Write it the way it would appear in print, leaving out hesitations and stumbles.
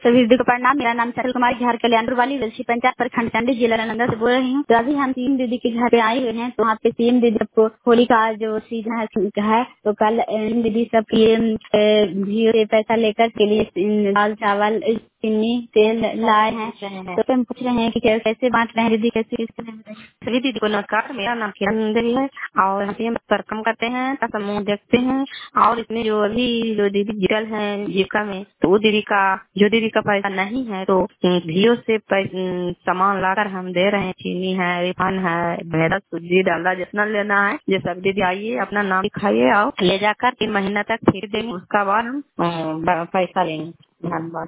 सभी दीदी को प्रणाम। मेरा नाम चंचल कुमारी झार कल्याणपुर वाली रलसी पंचायत प्रखंड चंडी जिला नालंदा से बोल रही हूँ। तो अभी हम सीएम दीदी के घर पे आए हुए हैं। तो वहाँ पे सीएम दीदी को होली का जो सीजन है तो कल दीदी सब भीड़ से पैसा लेकर के लिए दाल चावल चीनी तेल लाए हैं। तो हम पूछ रहे हैं कि कैसे बांट रहे हैं दीदी, कैसे किसके लिए? सभी दीदी को नमस्कार। मेरा नाम किरण देवी है और हम सीएम पर काम करते हैं का समूह देखते हैं। और इसमें जो अभी जो दीदी जुड़ल है जीविका में, तो वो दीदी का पैसा नहीं है तो भीओ से सामान लाकर हम दे रहे हैं। चीनी है, रिफाइन है, मैदा, सूजी, डालडा जितना लेना है ये सब दीदी आइए, अपना नाम लिखाइए और ले जाकर 3 महीना तक फिर देंगे। उसका बाद हम पैसा लेंगे। धन्यवाद।